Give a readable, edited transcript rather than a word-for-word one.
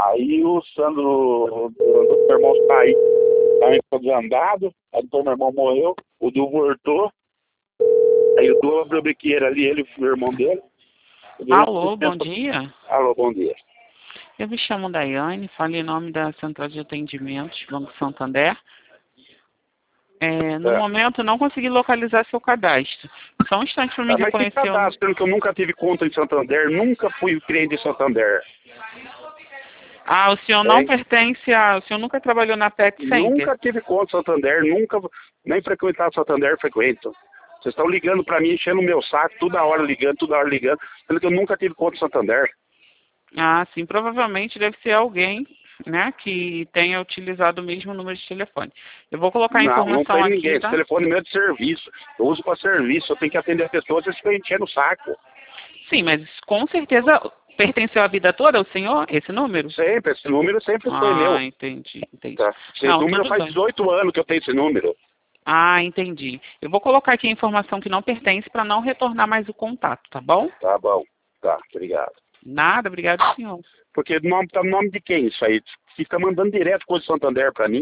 Aí o Sandro, do meu irmão saiu, também ficou desandado, aí depois meu irmão morreu, o Du voltou, aí o Du abriu a biqueira ali, ele e o irmão dele. Alô, bom dia. Alô, bom dia. Eu me chamo Daiane, falo em nome da Central de Atendimentos, Banco Santander. No momento, não consegui localizar seu cadastro. Só um instante para me Mas que reconhecer. cadastro, sendo que eu nunca tive conta em Santander, nunca fui cliente de Santander. Ah, o senhor não pertence a... O senhor nunca trabalhou na Pet Center? Nunca tive conta em Santander, nunca, nem frequentar Santander frequento. Vocês estão ligando para mim, enchendo o meu saco, toda hora ligando, sendo que eu nunca tive conta em Santander. Ah, sim, provavelmente deve ser alguém, né, que tenha utilizado o mesmo número de telefone. Eu vou colocar a informação não tem aqui, ninguém. tá? Esse telefone meu é de serviço. Eu uso para serviço, eu tenho que atender as pessoas, vocês ficam enchendo o saco. Sim, mas com certeza pertenceu a vida toda ao senhor, esse número? Sempre, esse número sempre foi meu. Ah, entendi. Tá. Esse Não, número tudo faz bem. 18 anos que eu tenho esse número. Ah, entendi. Eu vou colocar aqui a informação que não pertence para não retornar mais o contato, tá bom? Tá bom. Tá, obrigado. Nada, obrigado, senhor. Porque tá no nome de quem isso aí? Fica mandando direto coisa de Santander para mim.